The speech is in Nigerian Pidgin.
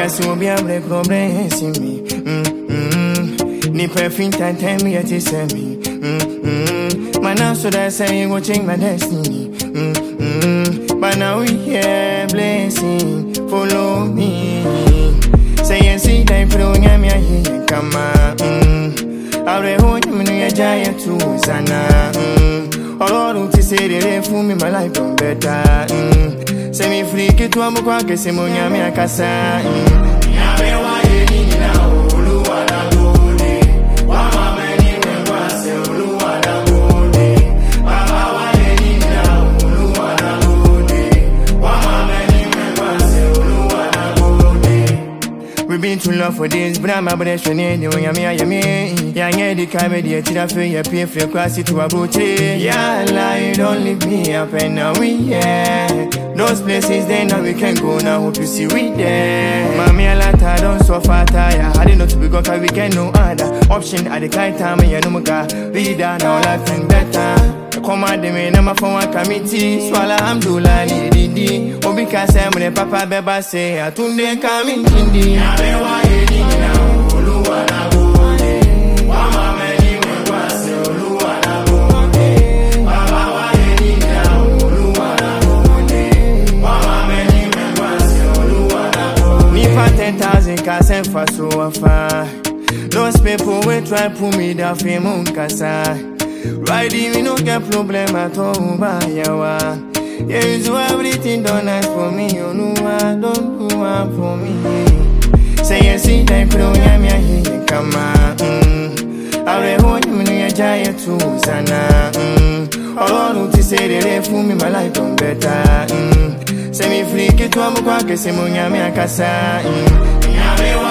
Yes, you will be able to comprehend me. Ni perfect time, tell me what you say me. Man, I'm so that say you will change my destiny. But now we here, blessing, follow me. Say and see, they put on me, I come on. I'll hold you in a giant too, Sana. All to say they fool me, my life don't better. Say me free, get to a book, I say, Monia, Casa. We've been too long for this, but I'm a blessing anyway. I'm here, yeah, the comedy, I feel you pay for your class to a booty. Yeah, lie, don't leave me up, and now we, yeah. Those places, then now we can go now, hope you see we there. Mommy, I like I don't so far tired. I didn't know to be gone, cause we can no other option at the kind time, and you know, my God, be down, now life and better. Come on, the man, I'm a phone committee. Swallow, I'm doing it. Oh, because I'm the papa, baby, say, I told them coming in the Me 10,000 cars and for so far. Those people will try pull me down from Munkasa. Riding, we don't get problem at all, by yawa. Yeah, you do everything done nice for me. You know I don't do one for me. Say you see that put on me, come on. I'll hold you in a giant too, Sana. All to say they fool me, my life don't better. Say me free, get to a book, I say, Monia, Casa.